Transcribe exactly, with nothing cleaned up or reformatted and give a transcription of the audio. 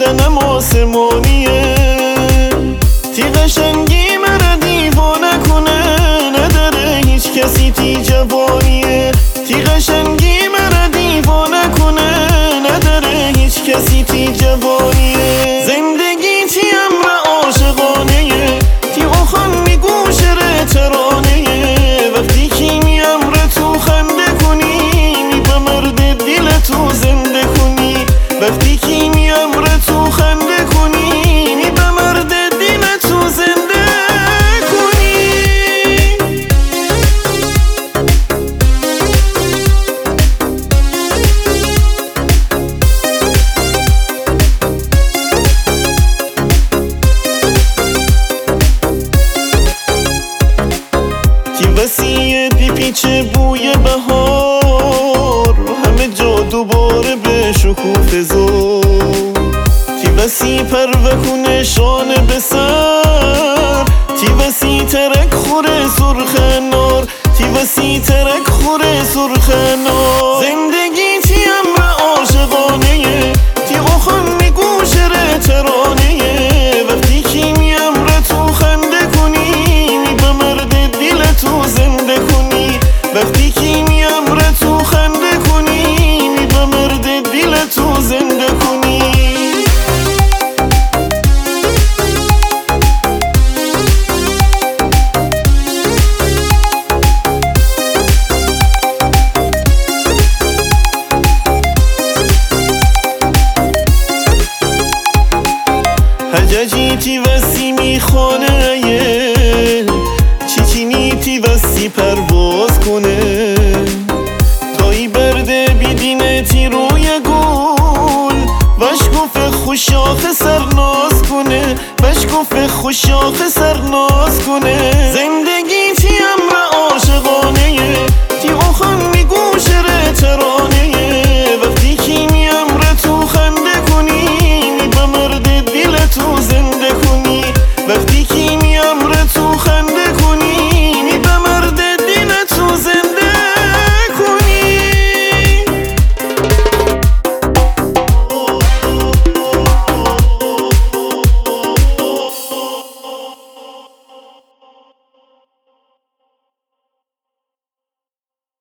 بدنم آسمانیه، تی قشنگی مرا دیوانه کنه، نداره هیچ کسی تی جوانیه. تی قشنگی مرا دیوانه کنه، نداره هیچ کسی تی جوانیه. زندگی تی امر عاشقانه، تی آخان میگو شعر ترانه، وقتی که می امر تو خنده کنی، می به مرد دل تو زنده کنی. وقتی که می امر تو خنده کنی، می به مرد دل تو زنده کنی. تی وسیعت بی پیچه بوی بهار، همه جا دوباره به شکوفه زار. تی وسیع پروکونه شانه به سر، تی وسیع ترک خوره سرخ نار، تی وسیع ترک خوره سرخ نار. زندگی تی امر عاشقانه، تی آخان میگو شعر ترانه، وقتی که می امر تو خنده کنی، می به مرد دل تو زنده کنی. وقتی که می امر تو خنده کنی، می به مرد دل تو زنده کنی. حججی تی وسی میخوانه، چی چینی تی وسی پرواز کنه، تایی برده بیدینه تی روی گل، وشکوف خوشاخ سرناز کنه، وشکوف خوشاخ سرناز کنه. زنده